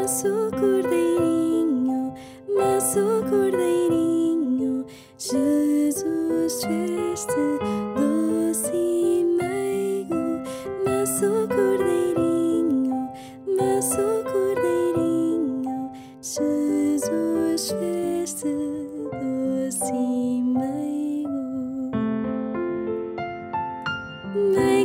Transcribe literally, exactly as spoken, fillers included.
manso cordeirinho, manso cordeirinho, Jesus fez-te doce e meigo, manso cordeirinho, manso cordeirinho, Jesus fez-te doce e meigo.